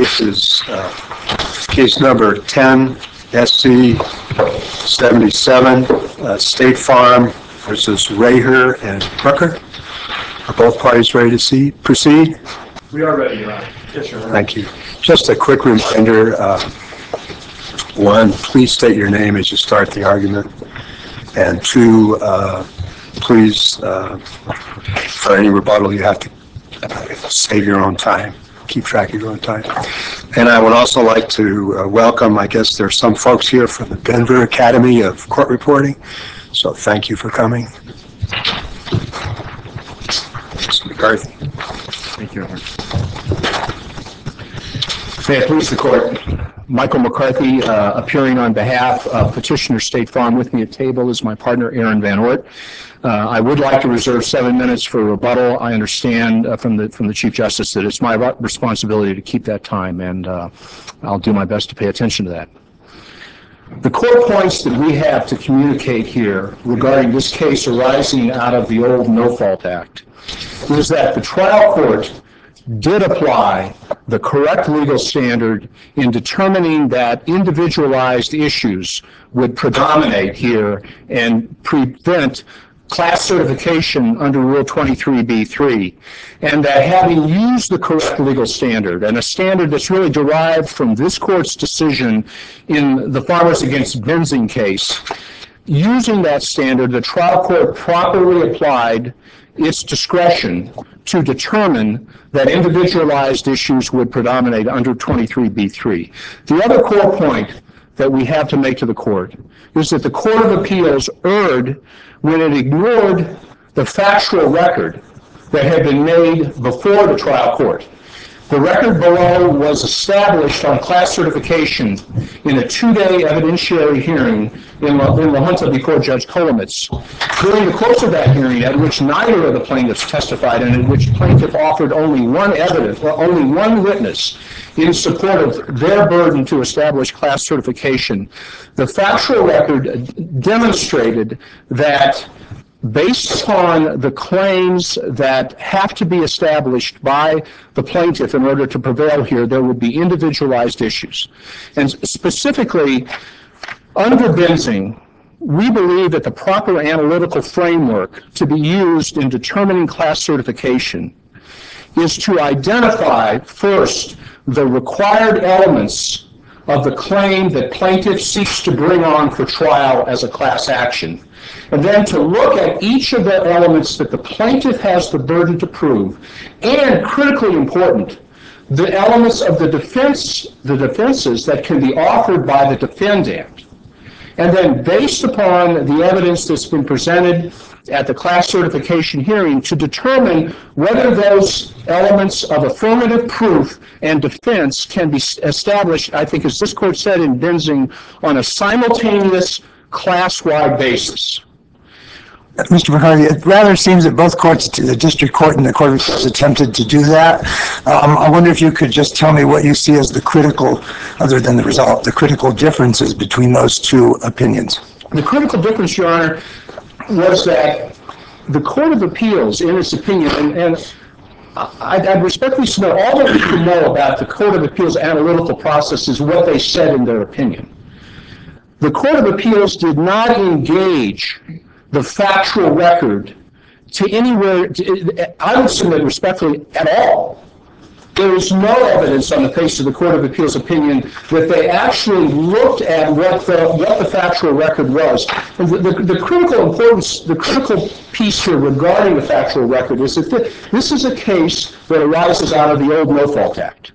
case is case number 10 SC 77, State Farm versus Raher and Brooker. Are both parties ready to proceed? We are ready, Your Honor. Yes, Your Honor. Thank you. Just a quick reminder. One, please state your name as you start the argument. And two, please, for any rebuttal, you have to save your own time. Keep track of your own time. And I would also like to welcome, I guess there's some folks here from the Denver Academy of Court Reporting. So thank you for coming. Mr. McCarthy. Thank you, Your Honor. May it please the Court. Michael McCarthy, appearing on behalf of Petitioner State Farm. With me at table is my partner, Aaron Van Oort. I would like to reserve 7 minutes for rebuttal. I understand from the Chief Justice that it's my responsibility to keep that time, and I'll do my best to pay attention to that. The core points that we have to communicate here regarding this case arising out of the old No-Fault Act is that the trial court did apply the correct legal standard in determining that individualized issues would predominate here and prevent class certification under Rule 23b-3, and that having used the correct legal standard, and a standard that's really derived from this court's decision in the Farmers against Benzing case, using that standard, the trial court properly applied its discretion to determine that individualized issues would predominate under 23b-3. The other core point that we have to make to the court is that the Court of Appeals erred when it ignored the factual record that had been made before the trial court. The record below was established on class certification in a 2-day evidentiary hearing in La Junta before Judge Kolomitz. During the course of that hearing, at which neither of the plaintiffs testified and in which plaintiff offered only one witness in support of their burden to establish class certification, the factual record demonstrated that based upon the claims that have to be established by the plaintiff in order to prevail here, there would be individualized issues. And specifically, under Benzing, we believe that the proper analytical framework to be used in determining class certification is to identify first the required elements of the claim that plaintiff seeks to bring on for trial as a class action, and then to look at each of the elements that the plaintiff has the burden to prove, and critically important, the elements of the defenses that can be offered by the defendant. And then based upon the evidence that's been presented at the class certification hearing to determine whether those elements of affirmative proof and defense can be established, I think as this court said in Benzing, on a simultaneous class-wide basis. Mr. McCarthy, it rather seems that both courts, the district court and the Court of Appeals, attempted to do that. I wonder if you could just tell me what you see as the critical, other than the result, the critical differences between those two opinions. The critical difference, Your Honor, was that the Court of Appeals, in its opinion, and I'd respectfully submit all that we can know about the Court of Appeals analytical process is what they said in their opinion. The Court of Appeals did not engage the factual record to anywhere, I would submit respectfully, at all. There is no evidence on the face of the Court of Appeals opinion that they actually looked at what the factual record was. And the critical importance, the critical piece here regarding the factual record is that this is a case that arises out of the old No-Fault Act.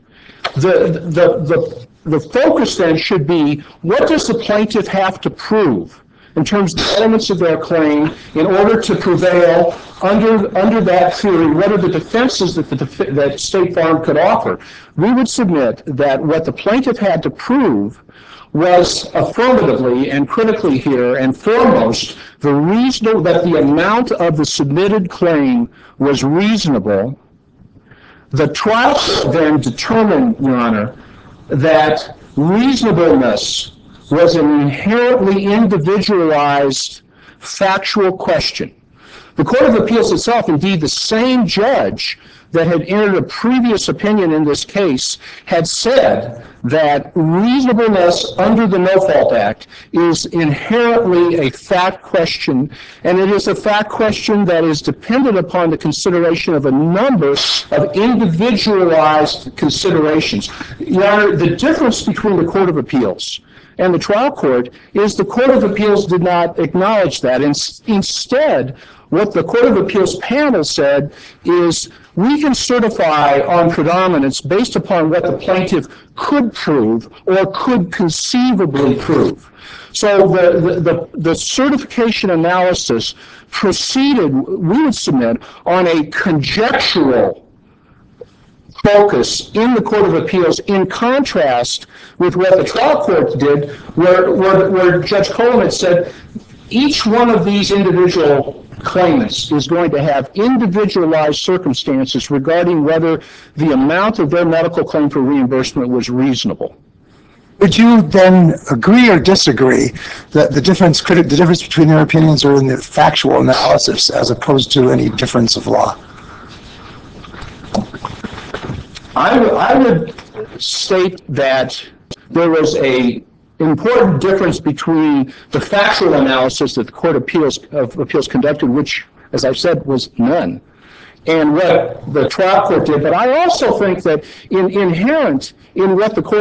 The focus then should be, what does the plaintiff have to prove in terms of the elements of their claim in order to prevail under that theory? What are the defenses that State Farm could offer? We would submit that what the plaintiff had to prove was affirmatively and critically here and foremost that the amount of the submitted claim was reasonable. The trial then determined, Your Honor, that reasonableness was an inherently individualized factual question. The Court of Appeals itself, indeed the same judge that had entered a previous opinion in this case had said that reasonableness under the No Fault Act is inherently a fact question, and it is a fact question that is dependent upon the consideration of a number of individualized considerations. Your Honor, the difference between the Court of Appeals and the trial court is the Court of Appeals did not acknowledge that. Instead, what the Court of Appeals panel said is we can certify on predominance based upon what the plaintiff could prove or could conceivably prove. So the certification analysis proceeded, we would submit, on a conjectural focus in the Court of Appeals, in contrast with what the trial court did, where Judge Coleman said each one of these individual claimants is going to have individualized circumstances regarding whether the amount of their medical claim for reimbursement was reasonable. Would you then agree or disagree that the difference between their opinions are in the factual analysis as opposed to any difference of law? I would state that there was an important difference between the factual analysis that the Court of Appeals conducted, which, as I said, was none, and what the trial court did. But I also think that inherent in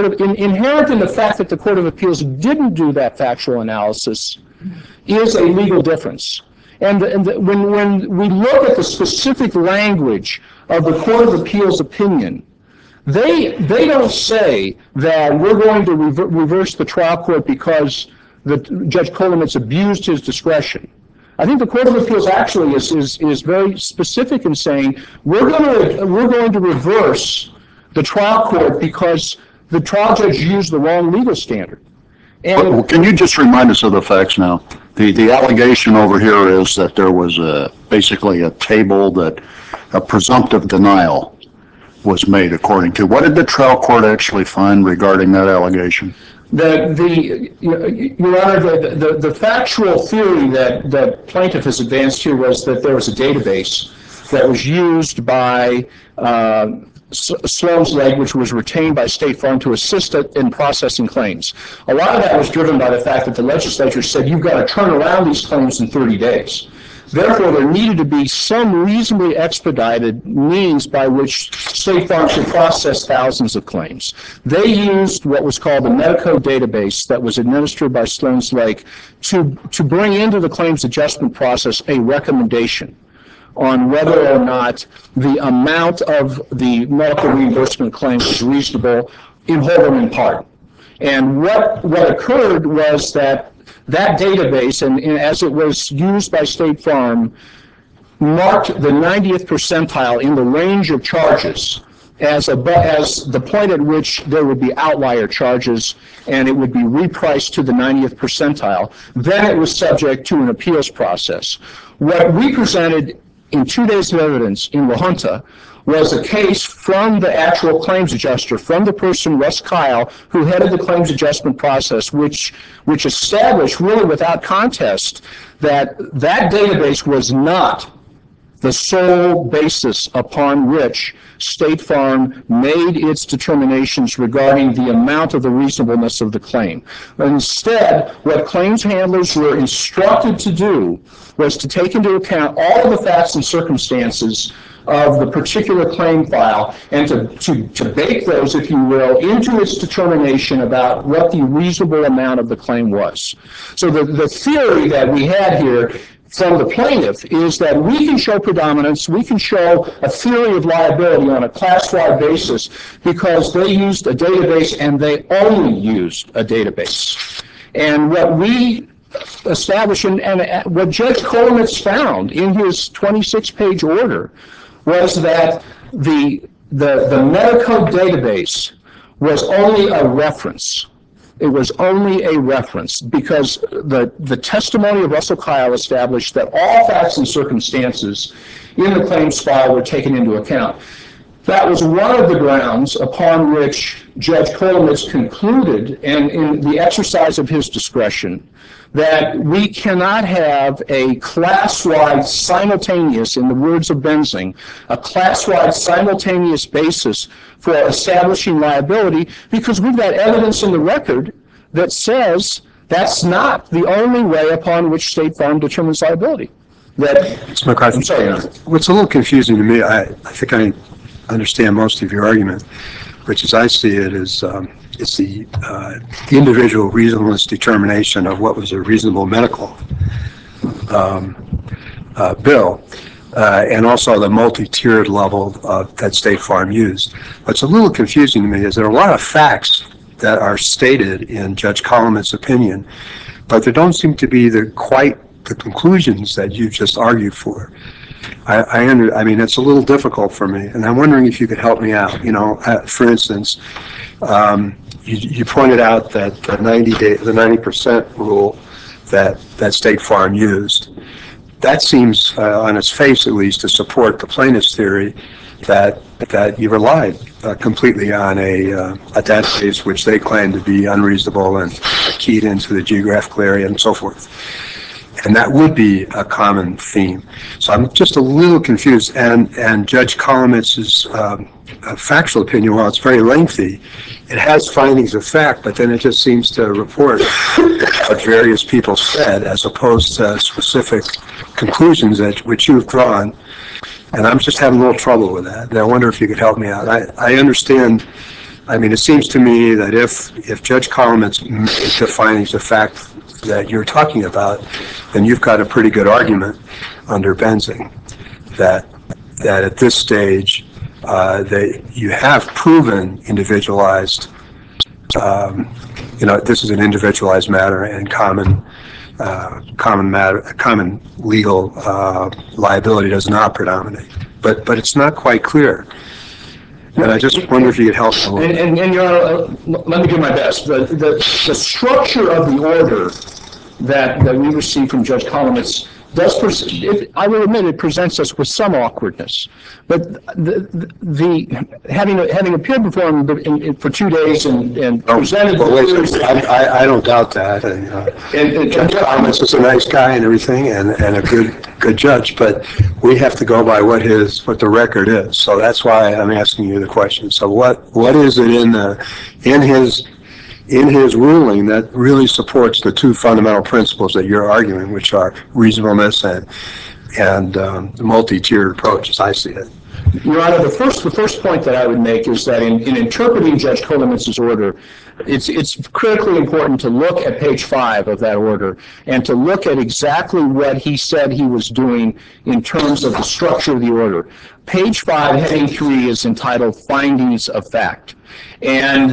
the fact that the Court of Appeals didn't do that factual analysis is a legal difference. And when we look at the specific language of the Court of Appeals opinion, they don't say that we're going to reverse the trial court because Judge Coleman's abused his discretion. I think the Court of Appeals actually is very specific in saying we're going to reverse the trial court because the trial judge used the wrong legal standard. Well, can you just remind us of the facts now? The allegation over here is that there was basically a table that a presumptive denial was made according to. What did the trial court actually find regarding that allegation? Your Honor, the factual theory that the plaintiff has advanced here was that there was a database that was used by Sloan's Leg, which was retained by State Farm to assist in processing claims. A lot of that was driven by the fact that the legislature said you've got to turn around these claims in 30 days. Therefore, there needed to be some reasonably expedited means by which State Farm should process thousands of claims. They used what was called the Medico database that was administered by Sloan's Leg to bring into the claims adjustment process a recommendation on whether or not the amount of the medical reimbursement claim was reasonable in whole or in part. And what occurred was that database, and as it was used by State Farm, marked the 90th percentile in the range of charges as the point at which there would be outlier charges and it would be repriced to the 90th percentile. Then it was subject to an appeals process. What we presented in 2 days of evidence in La Junta was a case from the actual claims adjuster, from the person, Russ Kyle, who headed the claims adjustment process, which established really without contest that database was not the sole basis upon which State Farm made its determinations regarding the amount of the reasonableness of the claim. Instead, what claims handlers were instructed to do was to take into account all of the facts and circumstances of the particular claim file and to bake those, if you will, into its determination about what the reasonable amount of the claim was. So the theory that we had here from the plaintiff is that we can show predominance, we can show a theory of liability on a class-wide basis because they used a database and they only used a database. And what we established, and what Judge Coleman found in his 26-page order, was that the Medico database was only a reference. It was only a reference because the testimony of Russell Kyle established that all facts and circumstances in the claims file were taken into account. That was one of the grounds upon which Judge Kolomitz concluded, and in the exercise of his discretion, that we cannot have a class-wide simultaneous, in the words of Benzing, a class-wide simultaneous basis for establishing liability, because we've got evidence in the record that says that's not the only way upon which State Farm determines liability. Mr. McCarthy, I'm sorry, Your Honor. what's a little confusing to me, I think I understand most of your argument, which as I see it is it's the individual reasonableness determination of what was a reasonable medical bill, and also the multi-tiered level that State Farm used. What's a little confusing to me is there are a lot of facts that are stated in Judge Kolomitz's opinion, but there don't seem to be quite the conclusions that you just argued for. I mean, it's a little difficult for me, and I'm wondering if you could help me out. You know, for instance, you pointed out that the 90% rule that State Farm used. That seems, on its face at least, to support the plaintiff's theory that you relied completely on a database which they claim to be unreasonable and keyed into the geographical area and so forth. And that would be a common theme. So I'm just a little confused. And Judge Kolomitz's factual opinion, while it's very lengthy, it has findings of fact, but then it just seems to report what various people said as opposed to specific conclusions which you've drawn. And I'm just having a little trouble with that. And I wonder if you could help me out. I understand. I mean, it seems to me that if Judge Kolomitz made the findings of fact that you're talking about, then you've got a pretty good argument under Benzing that at this stage that you have proven individualized. This is an individualized matter, and common legal liability does not predominate. But it's not quite clear. And I just wonder if you could help a little bit. And Your Honor, let me do my best. The structure of the order that we received from Judge Kolomitz I will admit it presents us with some awkwardness. But having appeared before him for 2 days and presented I don't doubt that. And Judge Kolomitz is a nice guy and everything, and a good judge. But we have to go by what the record is. So that's why I'm asking you the question. So what is it in his ruling that really supports the two fundamental principles that you're arguing, which are reasonableness and the multi-tiered approach, as I see it? Your Honor, the first point that I would make is that in interpreting Judge Kolomitz's order, it's critically important to look at page 5 of that order and to look at exactly what he said he was doing in terms of the structure of the order. Page 5, heading 3, is entitled Findings of Fact. And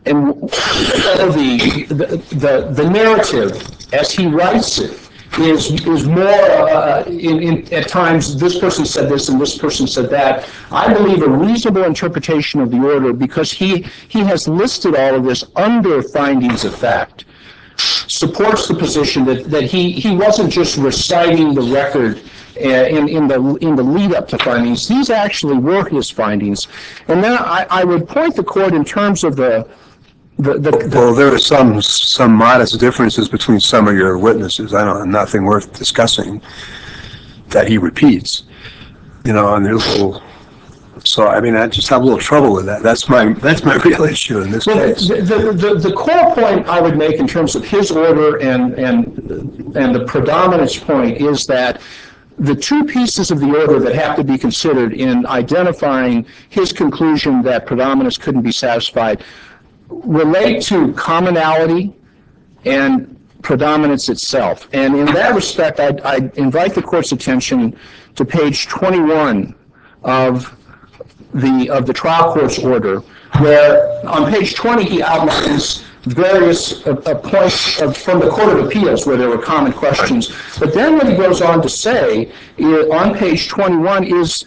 the narrative, as he writes it, is more, at times, this person said this and this person said that. I believe a reasonable interpretation of the order, because he has listed all of this under findings of fact, supports the position that he wasn't just reciting the record in the lead up to findings. These actually were his findings. And then I would point the court in terms of well, there are some modest differences between some of your witnesses. Nothing worth discussing that he repeats. And there's a little. So I mean, I just have a little trouble with that. That's my real issue in this case. The core point I would make in terms of his order and the predominance point is that the two pieces of the order that have to be considered in identifying his conclusion that predominance couldn't be satisfied relate to commonality and predominance itself. And in that respect, I invite the court's attention to page 21 of the trial court's order, where on page 20 he outlines various points from the Court of Appeals where there were common questions. But then what he goes on to say on page 21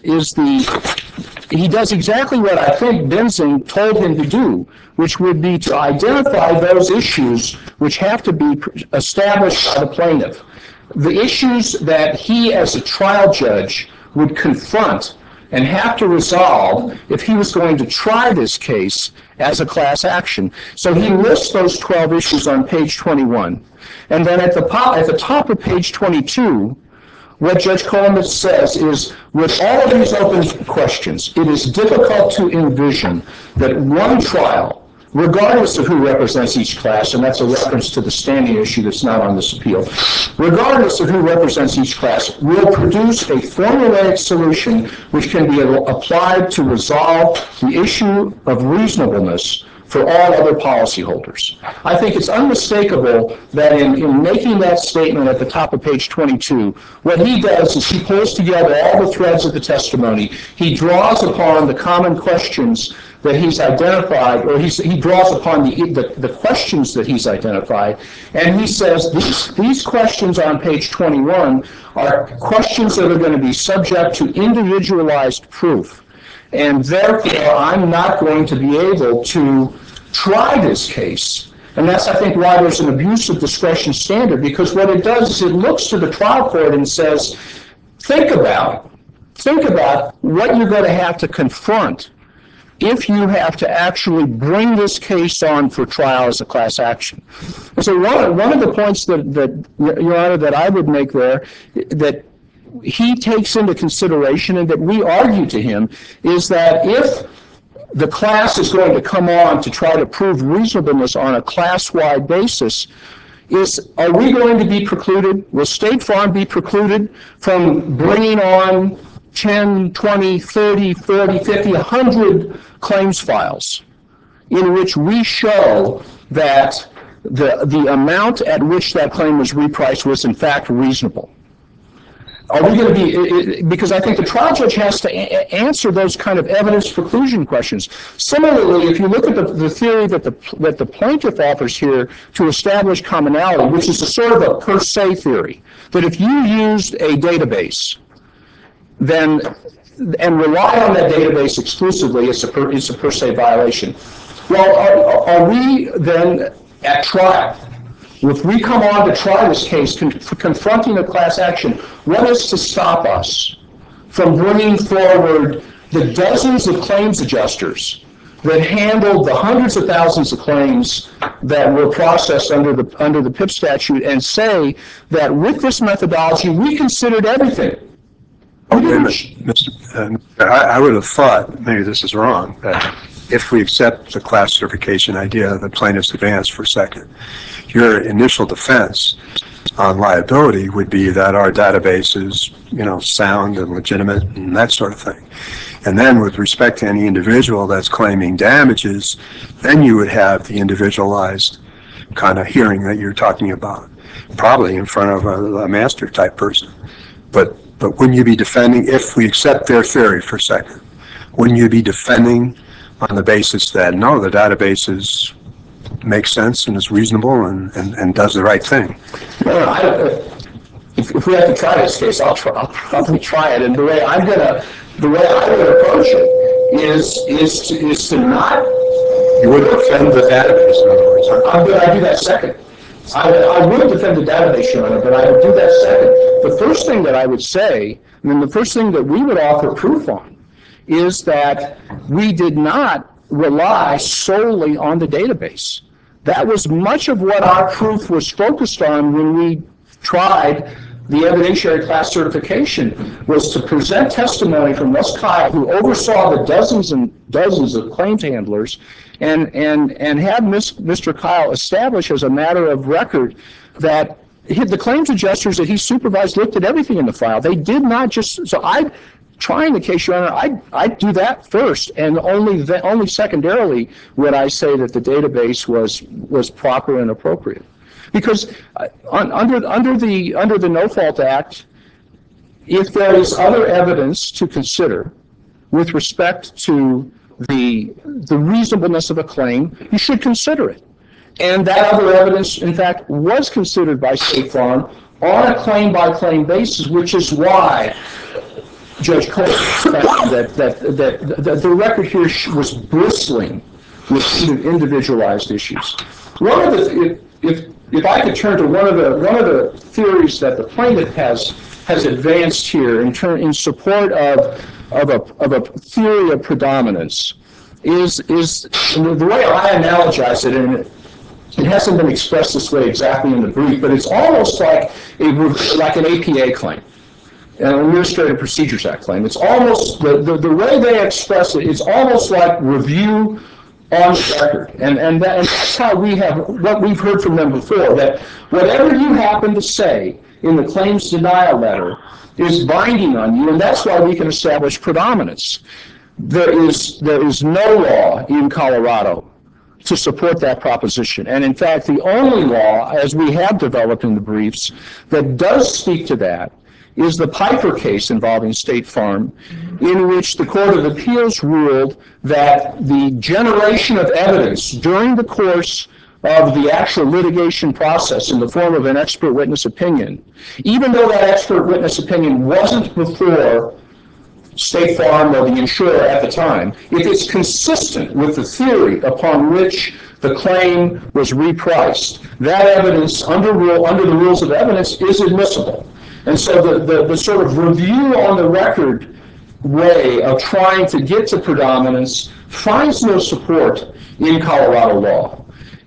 he does exactly what I think Benzing told him to do, which would be to identify those issues which have to be established by the plaintiff. The issues that he, as a trial judge, would confront and have to resolve if he was going to try this case as a class action. So he lists those 12 issues on page 21. And then at the top of page 22, what Judge Coleman says is, with all of these open questions, it is difficult to envision that one trial, regardless of who represents each class, and that's a reference to the standing issue that's not on this appeal, regardless of who represents each class, will produce a formulaic solution which can be applied to resolve the issue of reasonableness for all other policyholders. I think it's unmistakable that in making that statement at the top of page 22, what he does is he pulls together all the threads of the testimony. He draws upon the common questions that he's identified, or he draws upon the questions that he's identified, and he says these questions on page 21 are questions that are going to be subject to individualized proof, and therefore I'm not going to be able to try this case. And that's, I think, why there's an abuse of discretion standard, because what it does is it looks to the trial court and says, think about what you're going to have to confront if you have to actually bring this case on for trial as a class action. And so one of the points that Your Honor, that I would make there, that he takes into consideration and that we argue to him, is that if the class is going to come on to try to prove reasonableness on a class-wide basis, are we going to be precluded? Will State Farm be precluded from bringing on 10, 20, 30, 40, 50, 100 claims files in which we show that the amount at which that claim was repriced was in fact reasonable? Are we going to be, because I think the trial judge has to answer those kind of evidence preclusion questions. Similarly, if you look at the theory that the plaintiff offers here to establish commonality, which is a sort of a per se theory, that if you used a database and rely on that database exclusively, it's a per se violation. Well, are we then at trial? If we come on to try this case confronting a class action, what is to stop us from bringing forward the dozens of claims adjusters that handled the hundreds of thousands of claims that were processed under the PIP statute and say that with this methodology, we considered everything? I would have thought, maybe this is wrong, that if we accept the class certification idea that plaintiffs advance for a second, your initial defense on liability would be that our database is, sound and legitimate and that sort of thing. And then with respect to any individual that's claiming damages, then you would have the individualized kind of hearing that you're talking about, probably in front of a master type person. But wouldn't you be defending, if we accept their theory for a second, wouldn't you be defending on the basis that, no, the database makes sense and is reasonable and does the right thing? If we have to try this case, I'll probably try it. And the way I would approach it is to not. You would defend the database, in other words. I do that second. I would defend the database, Your Honor, but I would do that second. The first thing that I would say, the first thing that we would offer proof on, is that we did not rely solely on the database. That was much of what our proof was focused on when we tried the evidentiary class certification, was to present testimony from Russ Kyle, who oversaw the dozens and dozens of claims handlers, and have Mr. Kyle establish as a matter of record that the claims adjusters that he supervised looked at everything in the file. They did not just, so trying the case, Your Honor, I'd do that first, and only secondarily would I say that the database was proper and appropriate. Because under the No Fault Act, if there is other evidence to consider with respect to the reasonableness of a claim, you should consider it. And that other evidence, in fact, was considered by State Farm on a claim-by-claim basis, which is why Judge Cole found that the record here was bristling with individualized issues. If I could turn to one of the theories that the plaintiff has advanced here in support of of a theory of predominance is the way I analogize it, and it hasn't been expressed this way exactly in the brief, but it's almost like an APA claim, an Administrative Procedures Act claim. It's almost, the way they express it, it's almost like review on the record. And that's how what we've heard from them before, that whatever you happen to say in the claims denial letter is binding on you, and that's why we can establish predominance. There is no law in Colorado to support that proposition. And in fact, the only law, as we have developed in the briefs, that does speak to that is the Piper case involving State Farm, in which the Court of Appeals ruled that the generation of evidence during the course of the actual litigation process in the form of an expert witness opinion, even though that expert witness opinion wasn't before State Farm or the insurer at the time, if it's consistent with the theory upon which the claim was repriced, that evidence under the rules of evidence is admissible. And so the sort of review on the record way of trying to get to predominance finds no support in Colorado law.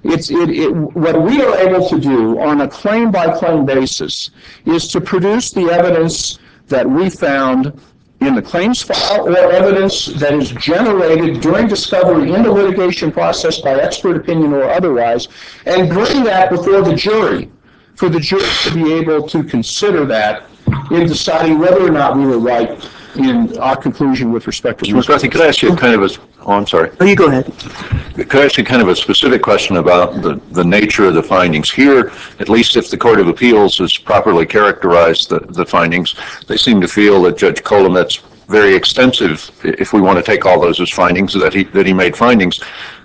What we are able to do on a claim-by-claim basis is to produce the evidence that we found in the claims file or evidence that is generated during discovery in the litigation process by expert opinion or otherwise, and bring that before the jury for the jury to be able to consider that in deciding whether or not we were right in our conclusion with respect to... Mr. McCarthy, could I ask you kind of a... Oh, I'm sorry. Oh, you go ahead. Could I ask you kind of a specific question about the nature of the findings here? At least if the Court of Appeals has properly characterized the findings, they seem to feel that Judge Kolomet's very extensive, if we want to take all those as findings, that he made findings,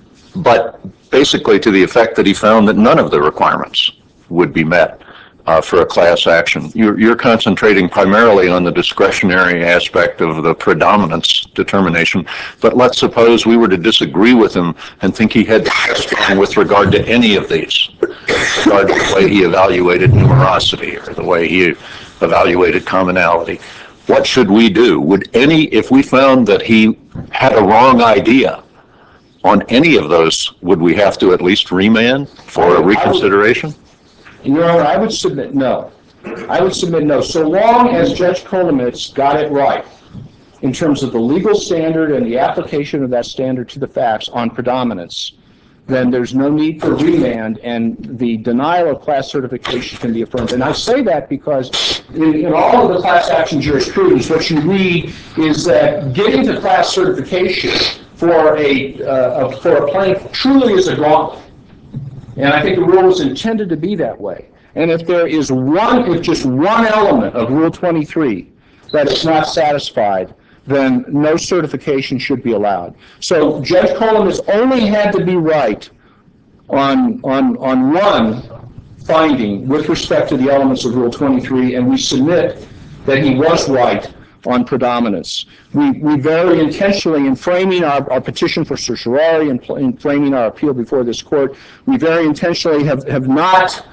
but basically to the effect that he found that none of the requirements would be met for a class action. You're concentrating primarily on the discretionary aspect of the predominance determination, but let's suppose we were to disagree with him and think he had strong with regard to any of these, with regard to the way he evaluated numerosity or the way he evaluated commonality. What should we do? If we found that he had a wrong idea on any of those, would we have to at least remand for a reconsideration? Your Honor, I would submit no. I would submit no. So long as Judge Kolomet's got it right in terms of the legal standard and the application of that standard to the facts on predominance, then there's no need for remand, and the denial of class certification can be affirmed. And I say that because in all of the class action jurisprudence, what you read is that getting to class certification for a plaintiff truly is a gauntlet. And I think the rule is intended to be that way. And if just one element of Rule 23 that is not satisfied, then no certification should be allowed. So Judge Kolomet's only had to be right on one finding with respect to the elements of Rule 23, and we submit that he was right on predominance. We very intentionally, in framing our petition for certiorari and in framing our appeal before this court, we very intentionally have not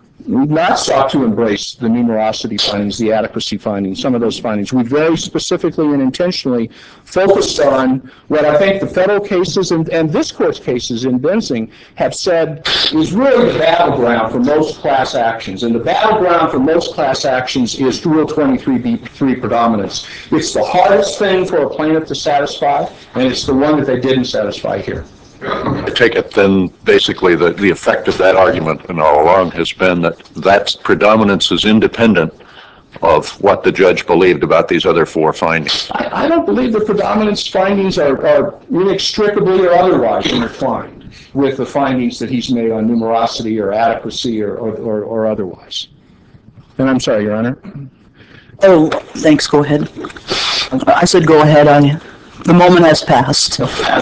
sought to embrace the numerosity findings, the adequacy findings, some of those findings. We very specifically and intentionally focused on what I think the federal cases and this court's cases in Benzing have said is really the battleground for most class actions. And the battleground for most class actions is Rule 23b3 predominance. It's the hardest thing for a plaintiff to satisfy, and it's the one that they didn't satisfy here. I take it then basically the effect of that argument and all along has been that predominance is independent of what the judge believed about these other four findings. I don't believe the predominance findings are inextricably or otherwise intertwined with the findings that he's made on numerosity or adequacy or otherwise. And I'm sorry, Your Honor. Oh, thanks. Go ahead. I said go ahead on you. The moment has passed.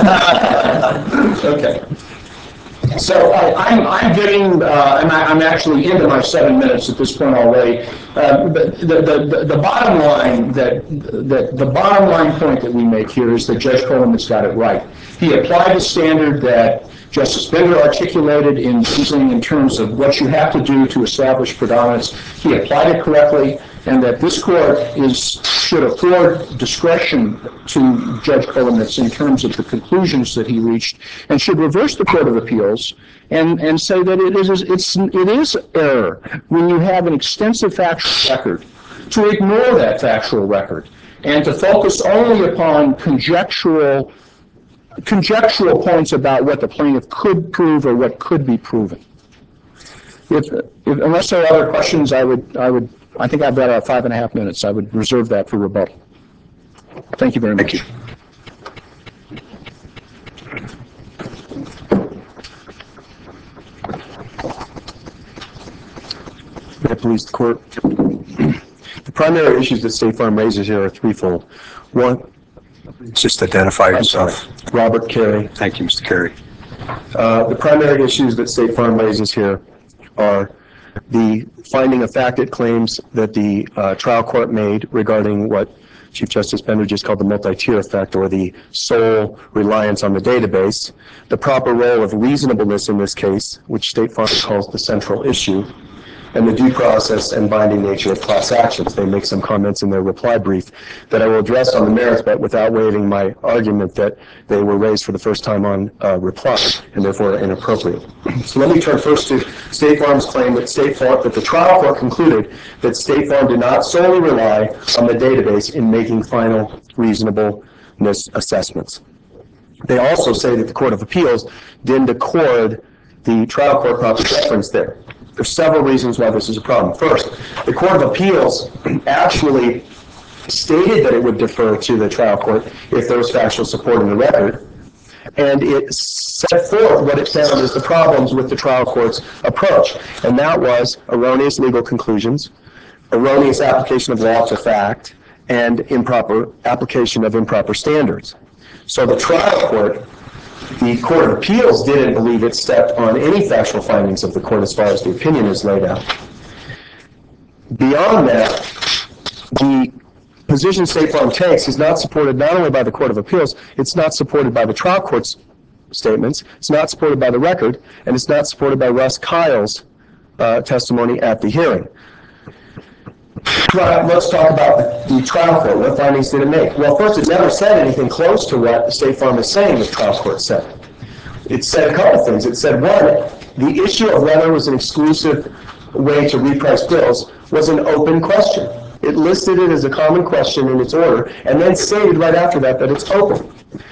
Okay. So I'm getting, I'm actually into my 7 minutes at this point already. The bottom line the bottom line point that we make here is that Judge Kolomet's got it right. He applied the standard that Justice Bender articulated in terms of what you have to do to establish predominance. He applied it correctly. and that this court should afford discretion to Judge Kolometz in terms of the conclusions that he reached, and should reverse the Court of Appeals and say that it is error when you have an extensive factual record to ignore that factual record and to focus only upon conjectural points about what the plaintiff could prove or what could be proven. Unless there are other questions, I think I've got about 5.5 minutes. I would reserve that for rebuttal. Thank you very much. Thank you. May it please the court. The primary issues that State Farm raises here are threefold. One, Just identify yourself. Robert Carey. Thank you, Mr. Carey. The primary issues that State Farm raises here are the finding of fact it claims that the trial court made regarding what Chief Justice Bender just called the multi-tier effect, or the sole reliance on the database, the proper role of reasonableness in this case, which State Farm calls the central issue, and the due process and binding nature of class actions. They make some comments in their reply brief that I will address on the merits, but without waiving my argument that they were raised for the first time on reply, and therefore inappropriate. So let me turn first to State Farm's claim that the trial court concluded that State Farm did not solely rely on the database in making final reasonableness assessments. They also say that the Court of Appeals didn't accord the trial court proper deference there. There's several reasons why this is a problem. First, the Court of Appeals actually stated that it would defer to the trial court if there was factual support in the record, and it set forth what it found as the problems with the trial court's approach, and that was erroneous legal conclusions, erroneous application of law to fact, and improper application of improper standards. So the trial court, the Court of Appeals didn't believe it stepped on any factual findings of the court as far as the opinion is laid out. Beyond that, the position State Farm takes is not supported not only by the Court of Appeals, it's not supported by the trial court's statements, it's not supported by the record, and it's not supported by Russ Kyle's testimony at the hearing. Let's talk about the trial court. What findings did it make? Well, first, it never said anything close to what the State Farm is saying the trial court said. It said a couple things. It said, one, the issue of whether it was an exclusive way to reprice bills was an open question. It listed it as a common question in its order, and then stated right after that it's open.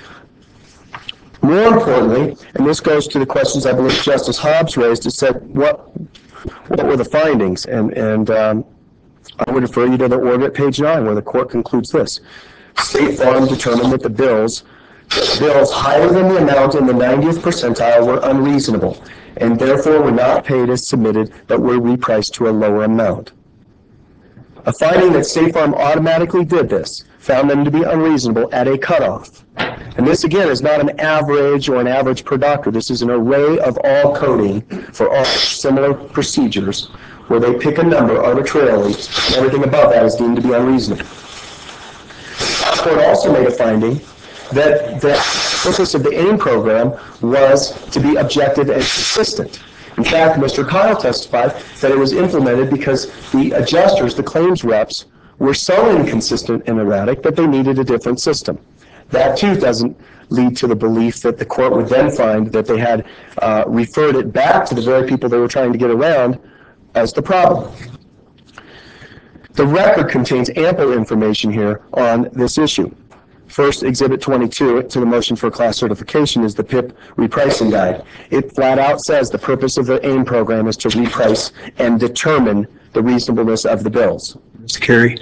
More importantly, and this goes to the questions I believe Justice Hobbs raised, it said, what were the findings? And I would refer you to the order at page 9, where the court concludes this. State Farm determined that the bills higher than the amount in the 90th percentile were unreasonable, and therefore were not paid as submitted, but were repriced to a lower amount. A finding that State Farm automatically did this found them to be unreasonable at a cutoff. And this, again, is not an average or an average per doctor. This is an array of all coding for all similar procedures where they pick a number arbitrarily, and everything above that is deemed to be unreasonable. The court also made a finding that the purpose of the AIM program was to be objective and consistent. In fact, Mr. Kyle testified that it was implemented because the adjusters, the claims reps, were so inconsistent and erratic that they needed a different system. That, too, doesn't lead to the belief that the court would then find that they had referred it back to the very people they were trying to get around as the problem. The record contains ample information here on this issue. First, Exhibit 22 to the motion for class certification is the PIP repricing guide. It flat out says the purpose of the AIM program is to reprice and determine the reasonableness of the bills. Mr. Carey,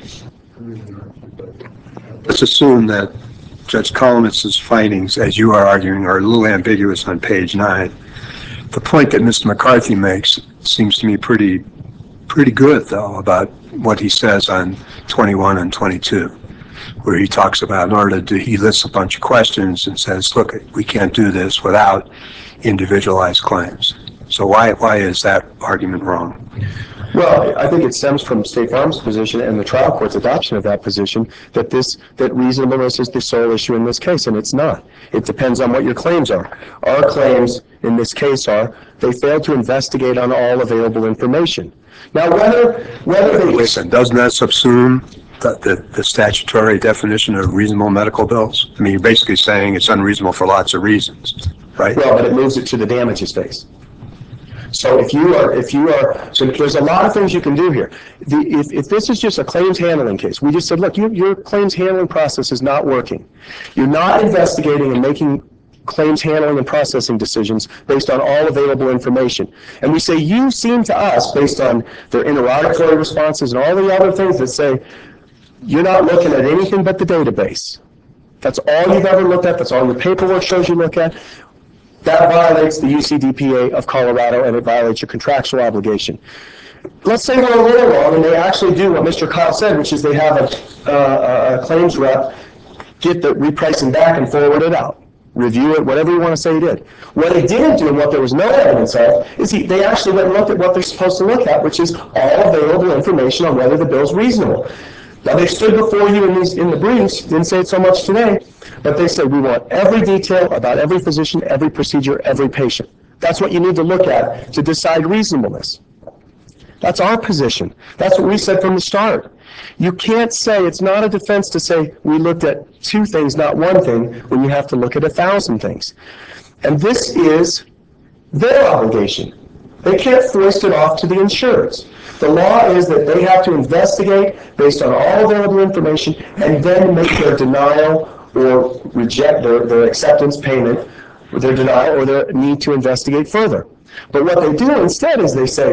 let's assume that Judge Kolometz's findings, as you are arguing, are a little ambiguous on page 9. The point that Mr. McCarthy makes seems to me pretty good, though, about what he says on 21 and 22, where he talks about, he lists a bunch of questions and says, look, we can't do this without individualized claims. So why is that argument wrong? Well, I think it stems from State Farm's position and the trial court's adoption of that position that reasonableness is the sole issue in this case, and it's not. It depends on what your claims are. Our claims in this case are they failed to investigate on all available information. Now, whether they... Listen, doesn't that subsume the statutory definition of reasonable medical bills? I mean, you're basically saying it's unreasonable for lots of reasons, right? Well, but it moves it to the damages phase. So so there's a lot of things you can do here. If this is just a claims handling case, we just said, look, your claims handling process is not working. You're not investigating and making claims handling and processing decisions based on all available information. And we say, you seem to us, based on their interrogatory responses and all the other things that say, you're not looking at anything but the database. That's all you've ever looked at. That's all your paperwork shows you look at. That violates the UCDPA of Colorado, and it violates your contractual obligation. Let's say we're a little wrong, and they actually do what Mr. Kyle said, which is they have a claims rep get the repricing back and forward it out. Review it, whatever you want to say he did. What they didn't do, and what there was no evidence of, is they actually went and looked at what they're supposed to look at, which is all available information on whether the bill's reasonable. Now, they stood before you in the briefs, didn't say it so much today, but they said we want every detail about every physician, every procedure, every patient. That's what you need to look at to decide reasonableness. That's our position. That's what we said from the start. You can't say, it's not a defense to say we looked at 2 things, not 1 thing, when you have to look at 1,000 things. And this is their obligation. They can't foist it off to the insureds. The law is that they have to investigate based on all available information and then make their denial or reject their acceptance payment, or their denial or their need to investigate further. But what they do instead is they say,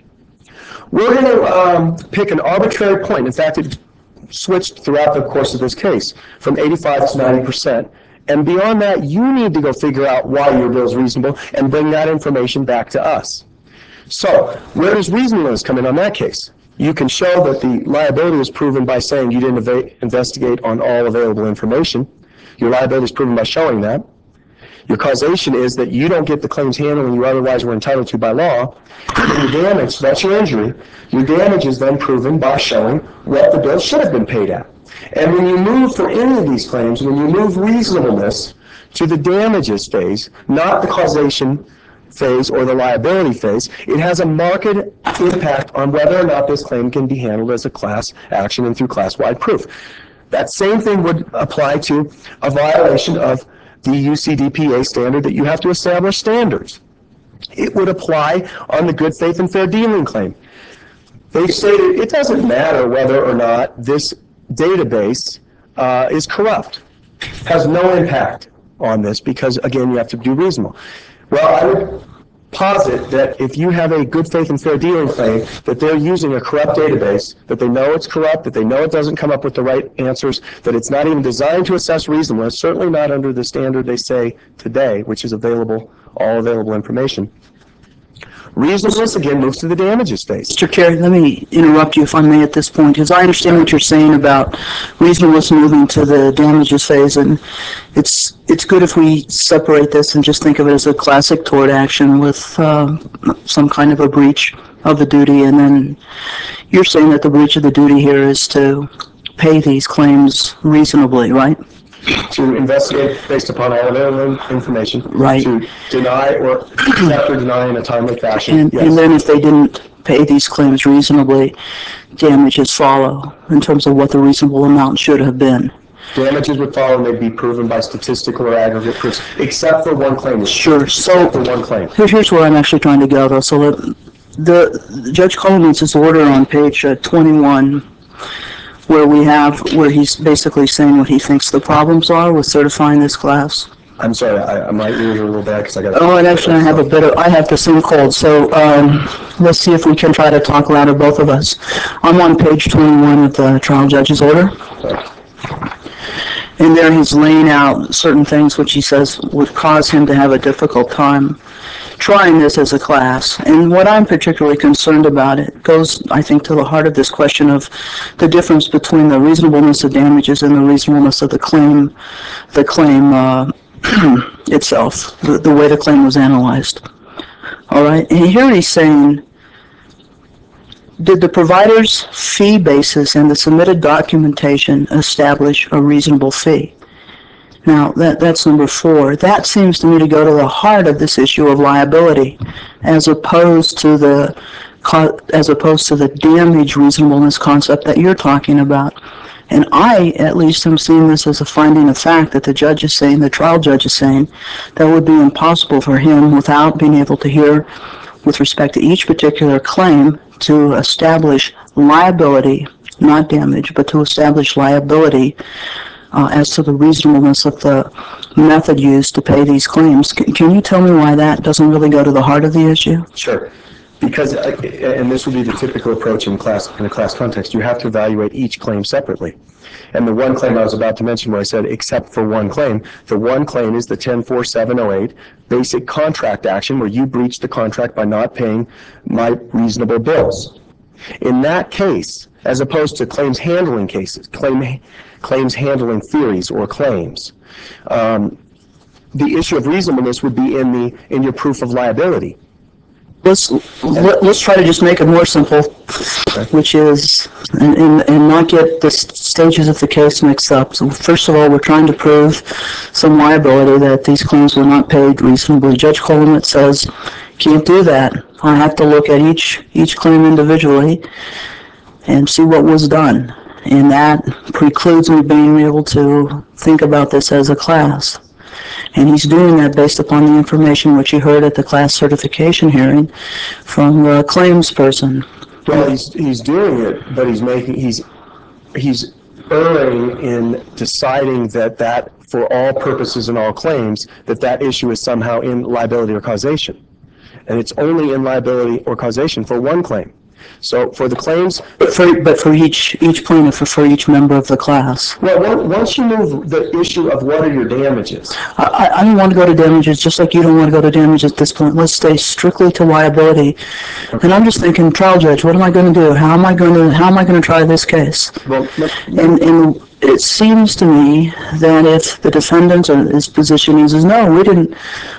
we're going to pick an arbitrary point. In fact, it switched throughout the course of this case from 85 to 90%. And beyond that, you need to go figure out why your bill is reasonable and bring that information back to us. So, where does reasonableness come in on that case? You can show that the liability is proven by saying you didn't investigate on all available information. Your liability is proven by showing that. Your causation is that you don't get the claims handling you otherwise were entitled to by law. And your damage, that's your injury. Your damage is then proven by showing what the bill should have been paid at. And when you move for any of these claims, when you move reasonableness to the damages phase, not the causation phase or the liability phase, it has a marked impact on whether or not this claim can be handled as a class action and through class-wide proof. That same thing would apply to a violation of the UCDPA standard that you have to establish standards. It would apply on the good faith and fair dealing claim. They stated it doesn't matter whether or not this database is corrupt. Has no impact on this because, again, you have to do reasonable. Well, I would posit that if you have a good faith and fair dealing claim, that they're using a corrupt database, that they know it's corrupt, that they know it doesn't come up with the right answers, that it's not even designed to assess reasonableness, certainly not under the standard they say today, which is available, all available information. Reasonableness, again, moves to the damages phase. Mr. Carey, let me interrupt you if I may at this point, because I understand what you're saying about reasonableness moving to the damages phase, and it's good if we separate this and just think of it as a classic tort action with some kind of a breach of the duty, and then you're saying that the breach of the duty here is to pay these claims reasonably, right? To investigate based upon all available information. Right. To deny or accept or deny in a timely fashion. And, yes. and then if they didn't pay these claims reasonably, damages follow in terms of what the reasonable amount should have been. Damages would follow and they'd be proven by statistical or aggregate proofs, except for one claim. Sure. So Except for one claim. here's where I'm actually trying to go, though. So the Judge Coleman's order on page 21, where he's basically saying what he thinks the problems are with certifying this class. I'm sorry, my ears are a little bad because I got. Oh, and actually, I have the same cold. So let's see if we can try to talk louder, both of us. I'm on page 21 of the trial judge's order. And there he's laying out certain things which he says would cause him to have a difficult time trying this as a class. And what I'm particularly concerned about, it goes, I think, to the heart of this question of the difference between the reasonableness of damages and the reasonableness of the claim itself, the way the claim was analyzed. All right? And here he's saying Did the provider's fee basis and the submitted documentation establish a reasonable fee? Now, that's number 4. That seems to me to go to the heart of this issue of liability, as opposed to the damage reasonableness concept that you're talking about. And I, at least, am seeing this as a finding of fact that the judge is saying, the trial judge is saying, that would be impossible for him without being able to hear, with respect to each particular claim, to establish liability, not damage, but to establish liability as to the reasonableness of the method used to pay these claims. Can you tell me why that doesn't really go to the heart of the issue? Sure. Because, and this would be the typical approach in a class context, you have to evaluate each claim separately. And the one claim I was about to mention where I said, except for one claim, the one claim is the 104708 basic contract action where you breached the contract by not paying my reasonable bills. In that case, as opposed to claims handling cases, claims handling theories or claims, the issue of reasonableness would be in your proof of liability. Let's try to just make it more simple, which is, and not get the stages of the case mixed up. So first of all, we're trying to prove some liability that these claims were not paid reasonably. Judge Coleman says, can't do that. I have to look at each claim individually and see what was done. And that precludes me being able to think about this as a class. And he's doing that based upon the information which he heard at the class certification hearing from the claims person. Well, he's doing it, but he's erring in deciding that for all purposes and all claims, that issue is somehow in liability or causation. And it's only in liability or causation for one claim. So for the claims... But for each plaintiff, for each member of the class. Well, once you move the issue of what are your damages... I don't want to go to damages, just like you don't want to go to damages at this point. Let's stay strictly to liability. Okay. And I'm just thinking, trial judge, what am I going to do? How am I going to try this case? Well, and it seems to me that if the defendant or his position is no, we didn't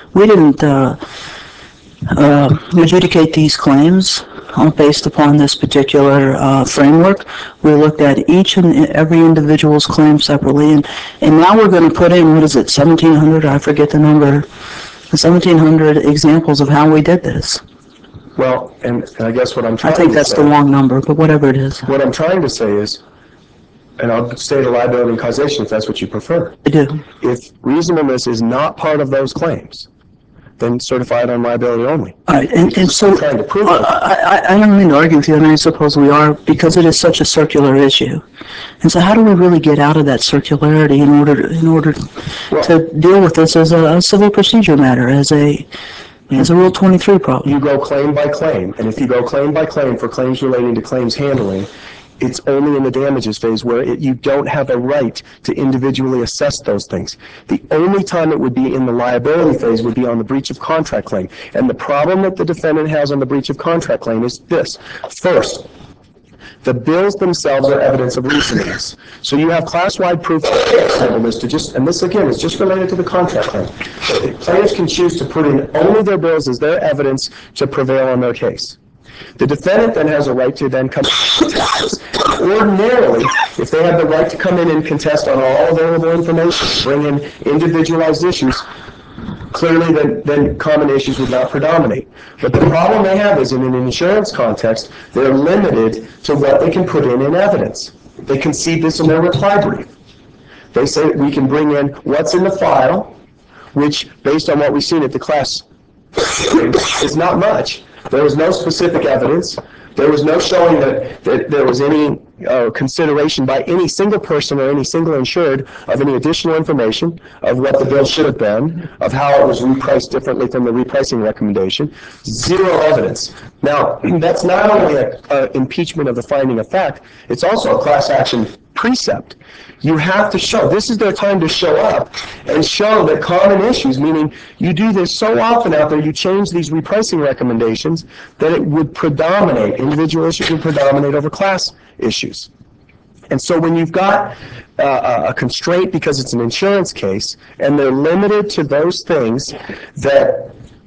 adjudicate these claims based upon this particular framework. We looked at each and every individual's claim separately, and now we're going to put in, 1,700? I forget the number. 1,700 examples of how we did this. Well, and I guess what I'm trying to say... I think that's the wrong number, but whatever it is. What I'm trying to say is, and I'll state a liability and causation if that's what you prefer. I do. If reasonableness is not part of those claims, then certified on liability only. All right, and so trying to prove I don't mean to argue with you, and I suppose we are, because it is such a circular issue. And so how do we really get out of that circularity in order to deal with this as a civil procedure matter, as a Rule 23 problem? You go claim by claim, and if you go claim by claim for claims relating to claims handling, it's only in the damages phase where you don't have a right to individually assess those things. The only time it would be in the liability phase would be on the breach of contract claim. And the problem that the defendant has on the breach of contract claim is this. First, the bills themselves are evidence of reasonableness. So you have class-wide proof of reasonableness and this again is just related to the contract claim. So plaintiffs can choose to put in only their bills as their evidence to prevail on their case. The defendant then has a right to then come and contest. Ordinarily, if they have the right to come in and contest on all available information, bring in individualized issues, clearly then common issues would not predominate. But the problem they have is in an insurance context, they're limited to what they can put in evidence. They concede this in their reply brief. They say that we can bring in what's in the file, which, based on what we've seen at the class, is not much. There was no specific evidence. There was no showing that there was any consideration by any single person or any single insured of any additional information of what the bill should have been, of how it was repriced differently from the repricing recommendation. Zero evidence. Now, that's not only an impeachment of the finding of fact, it's also a class action precept. You have to show, this is their time to show up and show that common issues, meaning you do this so often out there, you change these repricing recommendations that it would predominate, individual issues would predominate over class issues. And so when you've got a constraint because it's an insurance case and they're limited to those things that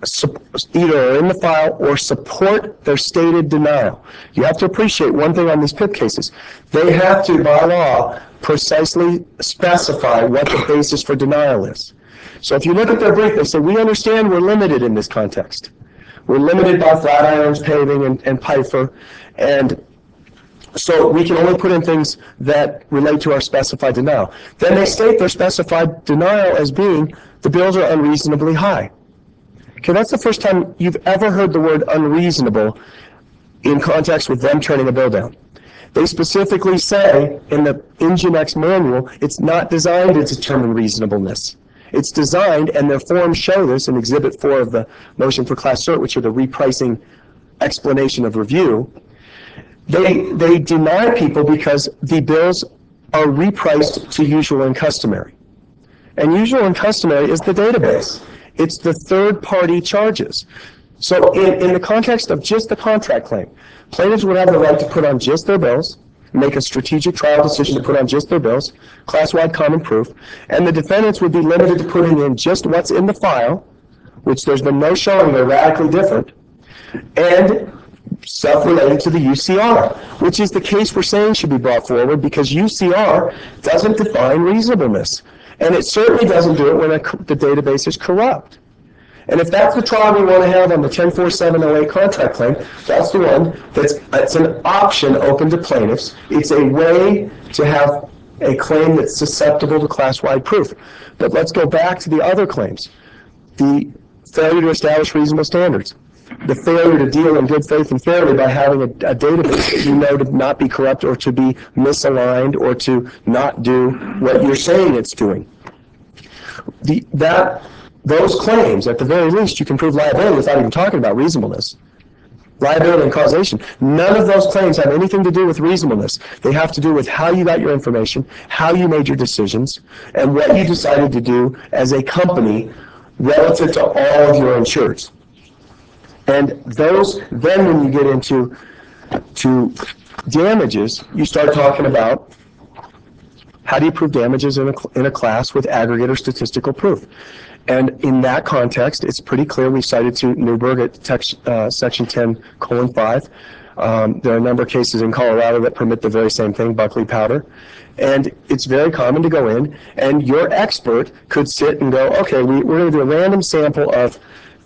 either are in the file or support their stated denial. You have to appreciate one thing on these PIP cases. They have to, by law, precisely specify what the basis for denial is. So if you look at their brief, they say, we understand we're limited in this context. We're limited by Flatirons, Paving, and Pfeiffer, and so we can only put in things that relate to our specified denial. Then they state their specified denial as being, the bills are unreasonably high. Okay, that's the first time you've ever heard the word unreasonable in context with them turning a bill down. They specifically say in the Nginx manual, it's not designed to determine reasonableness. It's designed, and their forms show this in Exhibit 4 of the motion for class cert, which are the repricing explanation of review. They deny people because the bills are repriced to usual and customary. And usual and customary is the database. It's the third-party charges. So in the context of just the contract claim, plaintiffs would have the right to put on just their bills, make a strategic trial decision to put on just their bills, class-wide common proof, and the defendants would be limited to putting in just what's in the file, which there's been no showing they're radically different, and stuff related to the UCR, which is the case we're saying should be brought forward because UCR doesn't define reasonableness. And it certainly doesn't do it when the database is corrupt. And if that's the trial we want to have on the 104708 contract claim, that's the one that's an option open to plaintiffs. It's a way to have a claim that's susceptible to class-wide proof. But let's go back to the other claims. The failure to establish reasonable standards. The failure to deal in good faith and fairly by having a database that you know to not be corrupt or to be misaligned or to not do what you're saying it's doing. Those claims, at the very least, you can prove liability without even talking about reasonableness. Liability and causation. None of those claims have anything to do with reasonableness. They have to do with how you got your information, how you made your decisions, and what you decided to do as a company relative to all of your insureds. And those, then when you get into damages, you start talking about how do you prove damages in a class with aggregate or statistical proof. And in that context, it's pretty clear. We cited to Newberg at Section 10:5. There are a number of cases in Colorado that permit the very same thing, Buckley powder. And it's very common to go in, and your expert could sit and go, okay, we're going to do a random sample of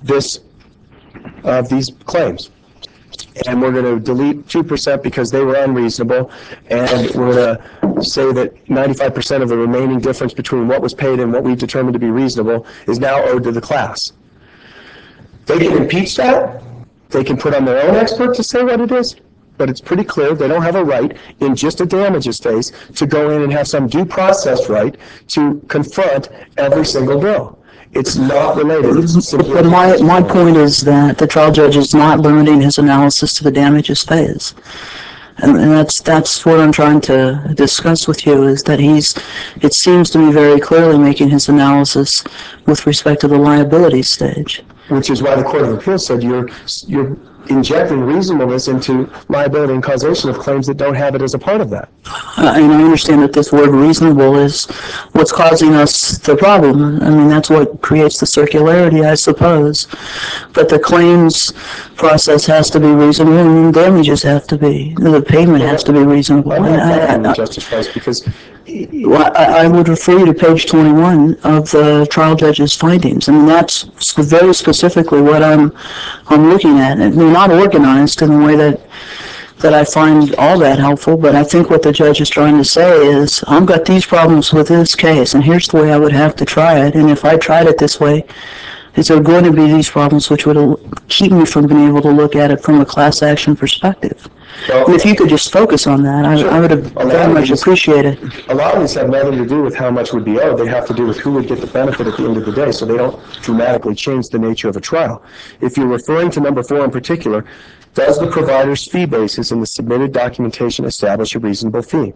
these claims. And we're going to delete 2% because they were unreasonable, and we're going to say that 95% of the remaining difference between what was paid and what we determined to be reasonable is now owed to the class. They can impeach that. They can put on their own expert to say what it is, but it's pretty clear they don't have a right in just a damages phase to go in and have some due process right to confront every single bill. It's not related. But my point is that the trial judge is not limiting his analysis to the damages phase. And that's what I'm trying to discuss with you, is that it seems to me very clearly making his analysis with respect to the liability stage. Which is why the Court of Appeals said you're injecting reasonableness into liability and causation of claims that don't have it as a part of that. And I understand that this word reasonable is what's causing us the problem. I mean, that's what creates the circularity, I suppose. But the claims process has to be reasonable, and damages have to be. The payment has to be reasonable. Justice Price, because I would refer you to page 21 of the trial judge's findings. I mean, that's very specifically what I'm looking at. And they're not organized in the way that I find all that helpful, but I think what the judge is trying to say is, I've got these problems with this case, and here's the way I would have to try it, and if I tried it this way, is there going to be these problems which would keep me from being able to look at it from a class action perspective? And if you could just focus on that, I would have very much appreciated it. A lot of these have nothing to do with how much would be owed. They have to do with who would get the benefit at the end of the day, so they don't dramatically change the nature of a trial. If you're referring to number 4 in particular, does the provider's fee basis in the submitted documentation establish a reasonable fee?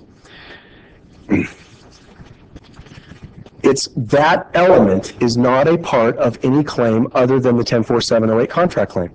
It's that element is not a part of any claim other than the 104708 contract claim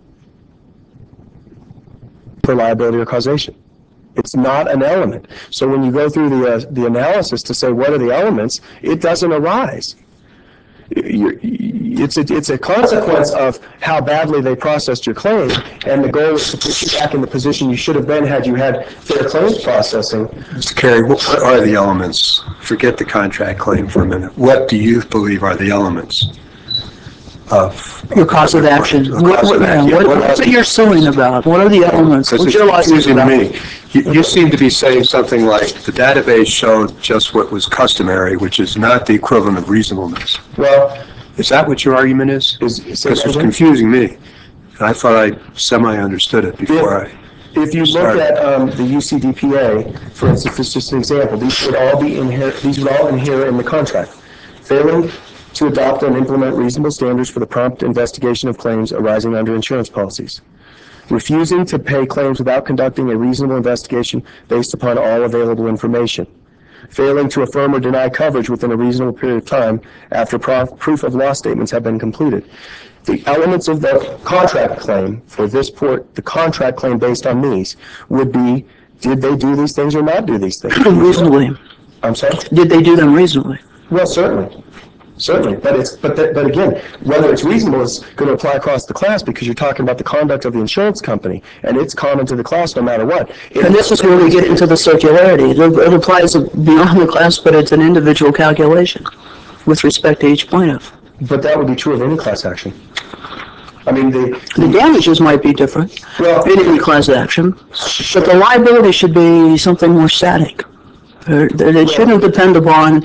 for liability or causation. It's not an element. So when you go through the analysis to say what are the elements, it doesn't arise. It's a consequence of how badly they processed your claim, and the goal is to put you back in the position you should have been had you had fair claims processing. Mr. Carey, what are the elements? Forget the contract claim for a minute. What do you believe are the elements of Your cause of action. What is it you're suing about? What are the elements? Because What's it's your lawsuit confusing to about? me. You seem to be saying something like the database showed just what was customary, which is not the equivalent of reasonableness. Well, Is that what your argument is? Because it's confusing me. And I thought I semi-understood it before I... If you look at the UCDPA, for instance, this is just an example, these would all inhere in the contract. Failing to adopt and implement reasonable standards for the prompt investigation of claims arising under insurance policies. Refusing to pay claims without conducting a reasonable investigation based upon all available information. Failing to affirm or deny coverage within a reasonable period of time after proof of loss statements have been completed. The elements of the contract claim for this port, the contract claim based on these, would be, did they do these things or not do these things? Reasonably. I'm sorry? Did they do them reasonably? Well, certainly. Certainly, but again, whether it's reasonable is going to apply across the class because you're talking about the conduct of the insurance company, and it's common to the class no matter what. And this is where we get into the circularity. It applies beyond the class, but it's an individual calculation with respect to each plaintiff. But that would be true of any class action. I mean, The damages might be different Well- in any class action, but the liability should be something more static. It shouldn't depend upon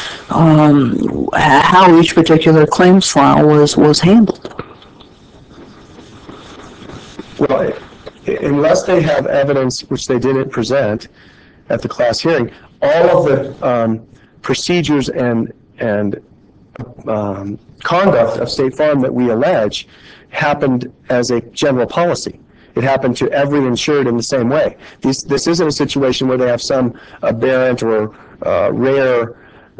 how each particular claims file was handled. well, unless they have evidence which they didn't present at the class hearing, all of the procedures and conduct of State Farm that we allege happened as a general policy. It happened to every insured in the same way. This isn't a situation where they have some aberrant or rare,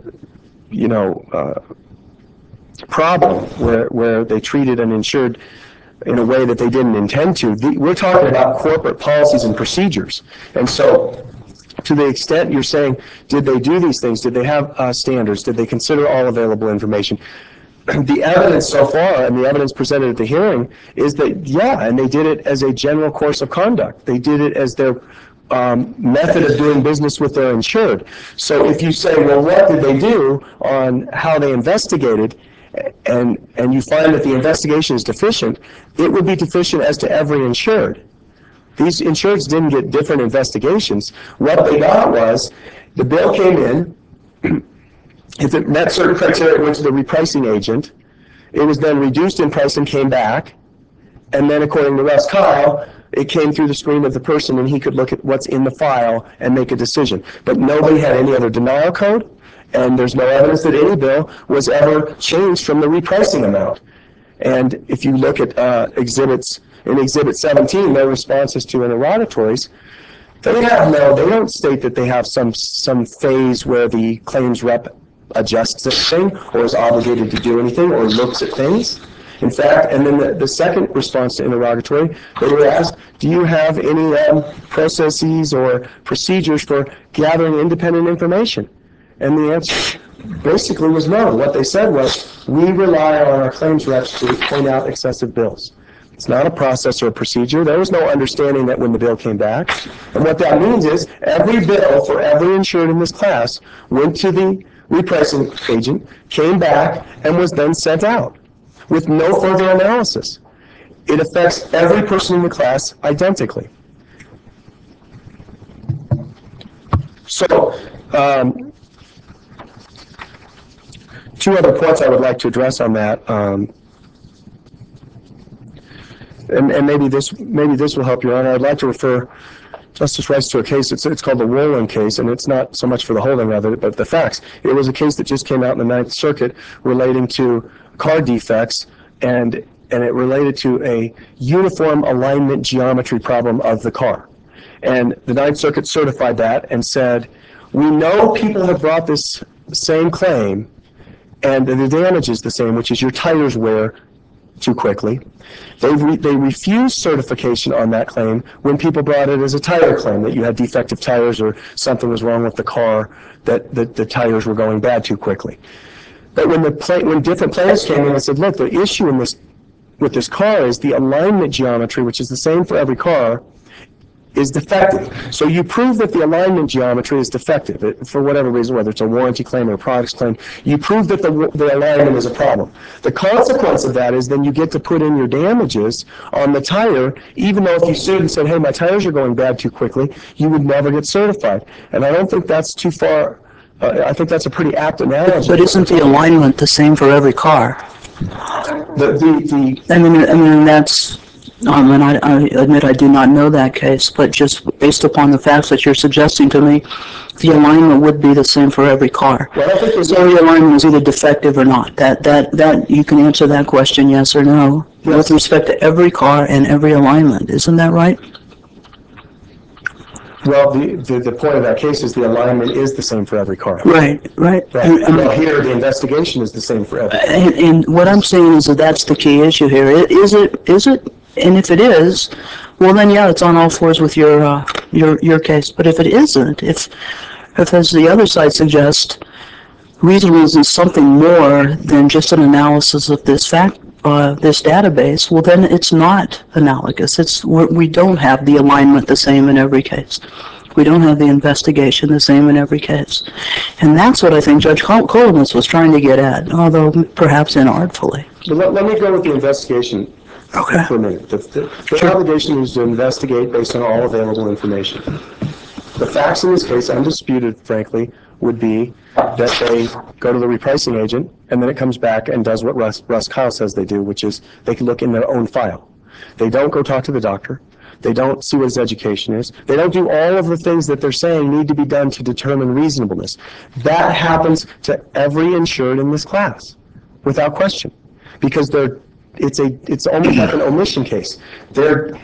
problem where they treated an insured in a way that they didn't intend to. We're talking about corporate policies and procedures. And so, to the extent you're saying, did they do these things? Did they have standards? Did they consider all available information? The evidence so far, and the evidence presented at the hearing, is that, yeah, and they did it as a general course of conduct. They did it as their method of doing business with their insured. So if you say, well, what did they do on how they investigated, and you find that the investigation is deficient, it would be deficient as to every insured. These insureds didn't get different investigations. What they got was, the bill came in, if it met certain criteria, it went to the repricing agent. It was then reduced in price and came back. And then, according to Russ Kyle, it came through the screen of the person, and he could look at what's in the file and make a decision. But nobody had any other denial code, and there's no evidence that any bill was ever changed from the repricing amount. And if you look at exhibits, in Exhibit 17, their responses to interrogatories, they don't state that they have some phase where the claims rep adjusts a thing or is obligated to do anything or looks at things. In fact, and then the second response to interrogatory, they were asked, do you have any processes or procedures for gathering independent information? And the answer basically was no. What they said was, we rely on our claims reps to point out excessive bills. It's not a process or a procedure. There was no understanding that when the bill came back. And what that means is every bill for every insured in this class went to the repricing agent, came back, and was then sent out with no further analysis. It affects every person in the class identically. So, two other points I would like to address on that. And maybe this will help Your Honor. I'd like to refer Justice Rice to a case. It's called the Wolin case, and it's not so much for the holding of it, but the facts. It was a case that just came out in the Ninth Circuit relating to car defects, and it related to a uniform alignment geometry problem of the car. And the Ninth Circuit certified that and said, we know people have brought this same claim, and the damage is the same, which is your tires wear too quickly. They refused certification on that claim when people brought it as a tire claim, that you had defective tires or something was wrong with the car, that the tires were going bad too quickly. But when different plaintiffs came in and said, look, the issue with this car is the alignment geometry, which is the same for every car, is defective. So you prove that the alignment geometry is defective for whatever reason, whether it's a warranty claim or a products claim. You prove that the alignment is a problem. The consequence of that is then you get to put in your damages on the tire, even though if you sued and said, hey, my tires are going bad too quickly, you would never get certified. And I don't think that's too far. I think that's a pretty apt analogy. But isn't the alignment the same for every car? I mean, that's, and I admit I do not know that case, but just based upon the facts that you're suggesting to me, the alignment would be the same for every car. Well, I think so the alignment is either defective or not. That you can answer that question yes or no with respect to every car and every alignment. Isn't that right? Well, the point of that case is the alignment is the same for every car. Right. Well, here the investigation is the same for every car. And what I'm saying is that that's the key issue here. Is it? And if it is, well then yeah, it's on all fours with your case. But if it isn't, if as the other side suggests, reasonableness is something more than just an analysis of this this database, well then it's not analogous. We don't have the alignment the same in every case. We don't have the investigation the same in every case. And that's what I think Judge Kolomis was trying to get at, although perhaps inartfully. But let me go with the investigation for a minute. The obligation is to investigate based on all available information. The facts in this case, undisputed, frankly, would be that they go to the repricing agent, and then it comes back and does what Russ Kyle says they do, which is they can look in their own file. They don't go talk to the doctor. They don't see what his education is. They don't do all of the things that they're saying need to be done to determine reasonableness. That happens to every insured in this class, without question, because it's almost like an omission case. Their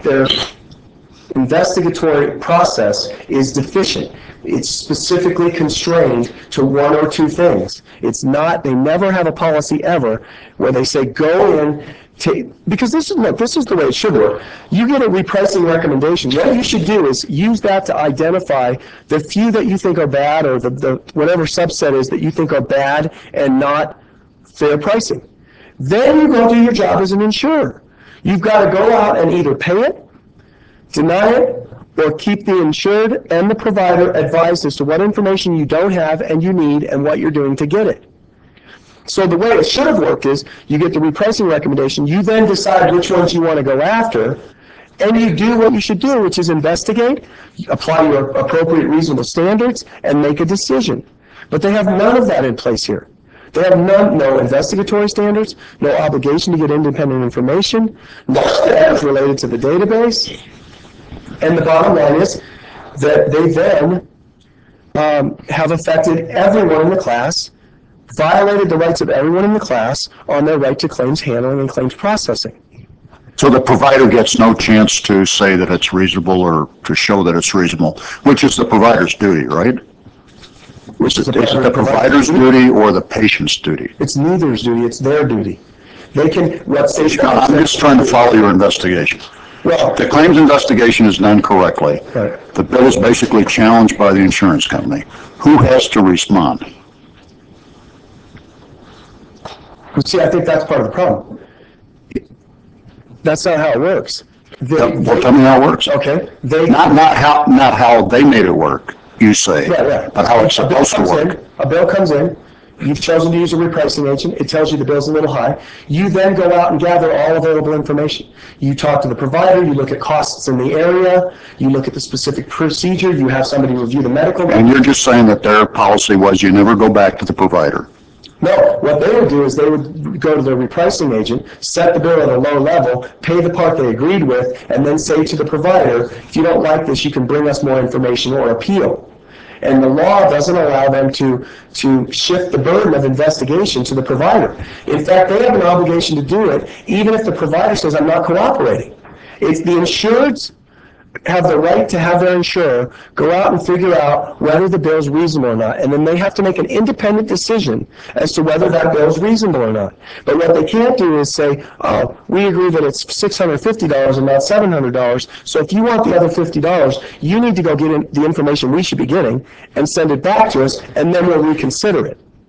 investigatory process is deficient. It's specifically constrained to one or two things. It's not, they never have a policy ever where they say go in, because this is the way it should work. You get a repricing recommendation. What you should do is use that to identify the few that you think are bad, or the whatever subset is that you think are bad and not fair pricing. Then you go do your job as an insurer. You've got to go out and either pay it, deny it, or keep the insured and the provider advised as to what information you don't have and you need and what you're doing to get it. So the way it should have worked is you get the repricing recommendation, you then decide which ones you want to go after, and you do what you should do, which is investigate, apply your appropriate reasonable standards, and make a decision. But they have none of that in place here. They have no investigatory standards, no obligation to get independent information, no standards related to the database. And the bottom line is that they then have affected everyone in the class, violated the rights of everyone in the class on their right to claims handling and claims processing. So the provider gets no chance to say that it's reasonable or to show that it's reasonable, which is the provider's duty, right? Is it the provider's duty or the patient's duty? It's neither's duty, it's their duty. They can, I'm just trying to follow your investigation. Well, the claims investigation is done correctly. Right. The bill is basically challenged by the insurance company. Who has to respond? See, I think that's part of the problem. That's not how it works. Well, tell me how it works. Okay. Not how they made it work, you say, right. But how it's supposed to work. A bill comes in. You've chosen to use a repricing agent. It tells you the bill's a little high. You then go out and gather all available information. You talk to the provider. You look at costs in the area. You look at the specific procedure. You have somebody review the medical. And you're just saying that their policy was you never go back to the provider. No, what they would do is they would go to their repricing agent, set the bill at a low level, pay the part they agreed with, and then say to the provider, if you don't like this, you can bring us more information or appeal. And the law doesn't allow them to shift the burden of investigation to the provider. In fact, they have an obligation to do it, even if the provider says, I'm not cooperating. It's the insureds have the right to have their insurer go out and figure out whether the bill is reasonable or not, and then they have to make an independent decision as to whether that bill is reasonable or not. But what they can't do is say, oh, we agree that it's $650 and not $700, so if you want the other $50, you need to go get the information we should be getting and send it back to us, and then we'll reconsider it.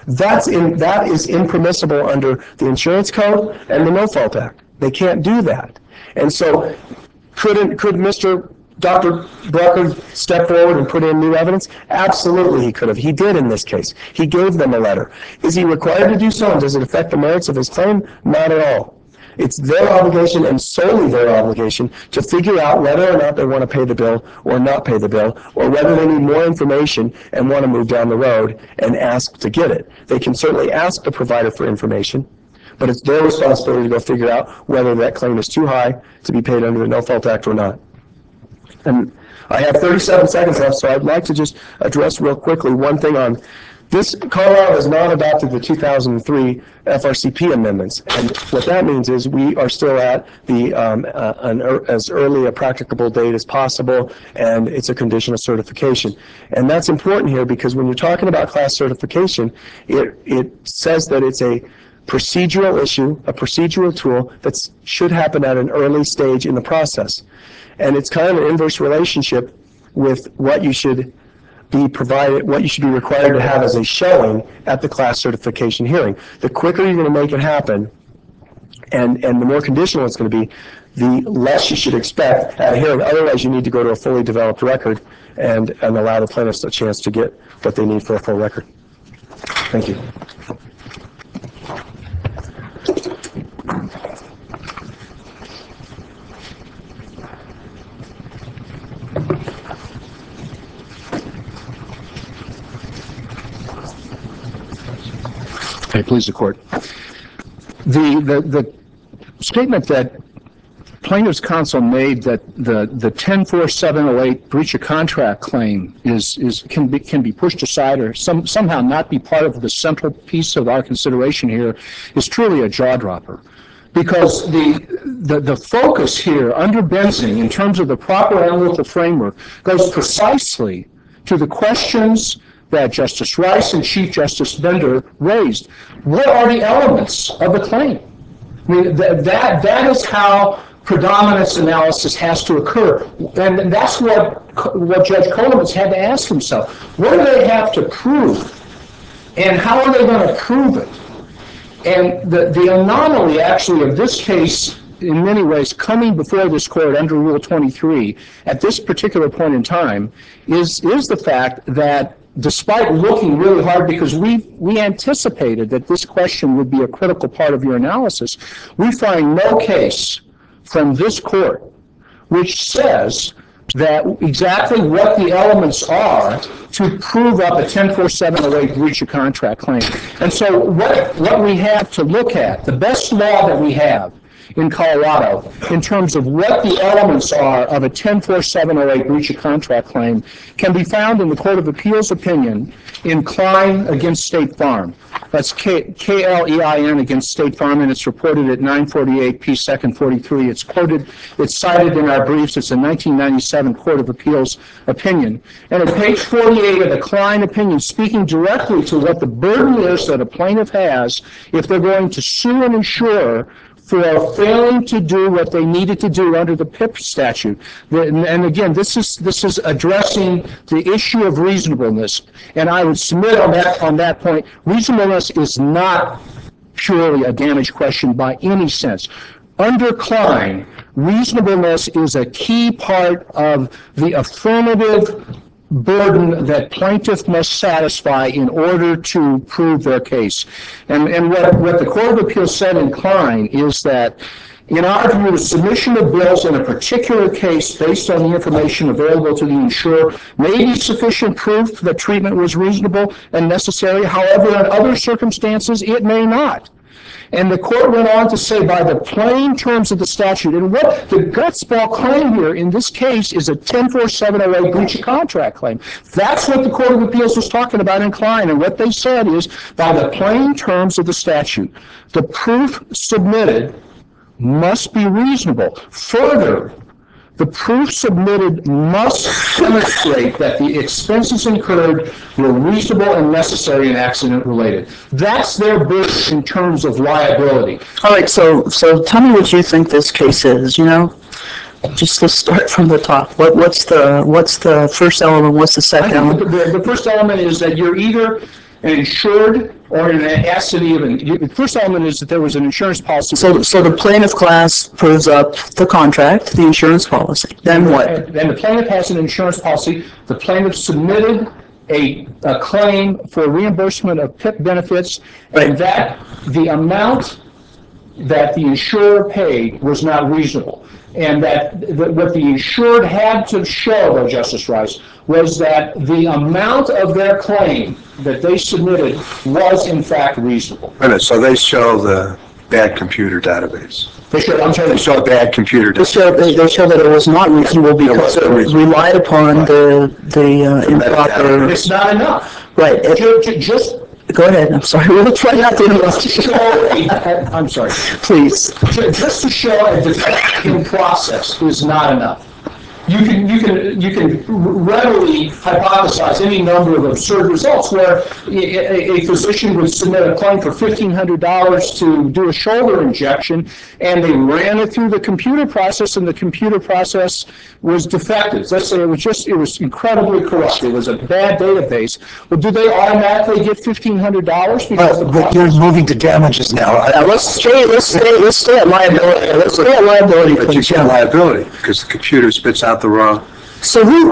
That is impermissible under the Insurance Code and the No Fault Act. They can't do that. And so could Mr. Dr. Brucker step forward and put in new evidence? Absolutely he could have. He did in this case. He gave them a letter. Is he required to do so, and does it affect the merits of his claim? Not at all. It's their obligation and solely their obligation to figure out whether or not they want to pay the bill or not pay the bill, or whether they need more information and want to move down the road and ask to get it. They can certainly ask the provider for information, but it's their responsibility to go figure out whether that claim is too high to be paid under the No Fault Act or not. And I have 37 seconds left, so I'd like to just address real quickly one thing on this. Colorado has not adopted the 2003 FRCP amendments, and what that means is we are still at the as early a practicable date as possible, and it's a condition of certification. And that's important here because when you're talking about class certification, it says that it's a procedural issue, a procedural tool that should happen at an early stage in the process. And it's kind of an inverse relationship with what you should be provided, what you should be required to have as a showing at the class certification hearing. The quicker you're going to make it happen, and the more conditional it's going to be, the less you should expect at a hearing. Otherwise, you need to go to a fully developed record and allow the plaintiffs a chance to get what they need for a full record. Thank you. Okay, please, the court. The statement that plaintiff's counsel made that the 10-4-708 breach of contract claim can be pushed aside or somehow not be part of the central piece of our consideration here is truly a jaw dropper. Because the focus here under Benzing in terms of the proper analytical framework goes precisely to the questions that Justice Rice and Chief Justice Bender raised. What are the elements of the claim? I mean, that is how predominance analysis has to occur. And that's what Judge Coleman's had to ask himself. What do they have to prove? And how are they going to prove it? And the anomaly, actually, of this case, in many ways, coming before this court under Rule 23 at this particular point in time is the fact that despite looking really hard, because we anticipated that this question would be a critical part of your analysis, we find no case from this court which says that exactly what the elements are to prove up a 10-4-708 breach of contract claim. And so what we have to look at, the best law that we have in Colorado in terms of what the elements are of a 10-4-708 breach of contract claim can be found in the Court of Appeals opinion in Klein against State Farm. That's Klein against State Farm, and it's reported at 948 P. 2nd 43. It's quoted, it's cited in our briefs. It's a 1997 Court of Appeals opinion. And at page 48 of the Klein opinion, speaking directly to what the burden is that a plaintiff has if they're going to sue an insurer for failing to do what they needed to do under the PIP statute. And again, this is addressing the issue of reasonableness. And I would submit on that point, reasonableness is not purely a damage question by any sense. Under Klein, reasonableness is a key part of the affirmative burden that plaintiff must satisfy in order to prove their case. And what the Court of Appeals said in Klein is that, in our view, the submission of bills in a particular case based on the information available to the insurer may be sufficient proof that treatment was reasonable and necessary. However, in other circumstances, it may not. And the court went on to say, by the plain terms of the statute, and what the gutsball claim here in this case is a 10-4-708 breach of contract claim. That's what the Court of Appeals was talking about in Klein, and what they said is, by the plain terms of the statute, the proof submitted must be reasonable. Further, the proof submitted must demonstrate that the expenses incurred were reasonable and necessary and accident-related. That's their burden in terms of liability. All right, so tell me what you think this case is, Just let's start from the top. What's the first element? What's the second element? The first element is that you're either an insured or an assidy of the first element is that there was an insurance policy. So the plaintiff class proves up the contract, the insurance policy. Then what? Then the plaintiff has an insurance policy. The plaintiff submitted a claim for reimbursement of PIP benefits, and that the amount that the insurer paid was not reasonable. And that what the insured had to show, though, Justice Rice, was that the amount of their claim that they submitted was in fact reasonable. Wait a minute, so they show the bad computer database. They show a bad computer database. They show that it was not reasonable because it relied upon the improper. It's not enough. Right. Just Go ahead. I'm sorry. We'll try not to interrupt. I'm sorry. Please. Just to show a defective process is not enough. You can readily hypothesize any number of absurd results where a physician would submit a claim for $1,500 to do a shoulder injection, and they ran it through the computer process, and the computer process was defective. Let's say it was incredibly corrupt. It was a bad database. Well, do they automatically get $1,500 because But you're moving to damages now. Let's stay at liability. Let's stay at liability. But you can't liability because the computer spits out the wrong. So who?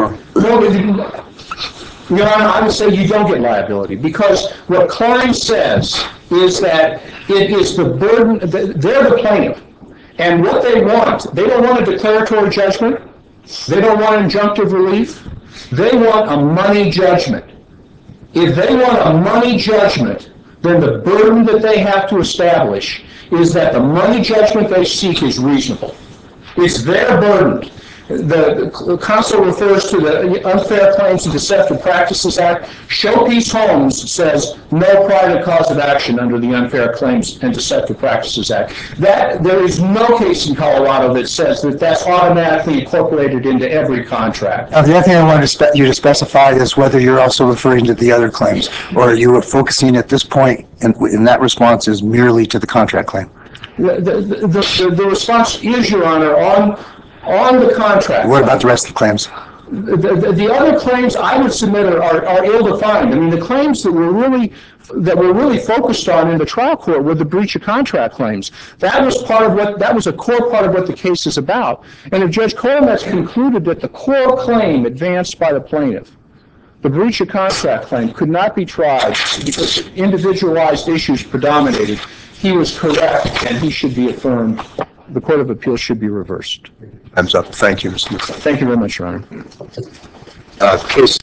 Your Honor, I would say you don't get liability because what Klein says is that it is the burden, they're the plaintiff, and what they don't want a declaratory judgment, they don't want injunctive relief, they want a money judgment. If they want a money judgment, then the burden that they have to establish is that the money judgment they seek is reasonable. It's their burden. The counsel refers to the Unfair Claims and Deceptive Practices Act. Showpiece Homes says no private cause of action under the Unfair Claims and Deceptive Practices Act. There is no case in Colorado that says that that's automatically incorporated into every contract. Now, the other thing I wanted you to specify is whether you're also referring to the other claims, or are you focusing at this point in that response is merely to the contract claim? The response is, Your Honor, on the contract. What about the rest of the claims? The other claims I would submit are ill-defined. I mean, the claims that were really focused on in the trial court were the breach of contract claims. That was a core part of what the case is about. And if Judge Colmetz concluded that the core claim advanced by the plaintiff, the breach of contract claim, could not be tried because individualized issues predominated, he was correct and he should be affirmed. The Court of Appeals should be reversed. Time's up. Thank you, Mr. McCarthy. Thank you very much, Your Honor. Case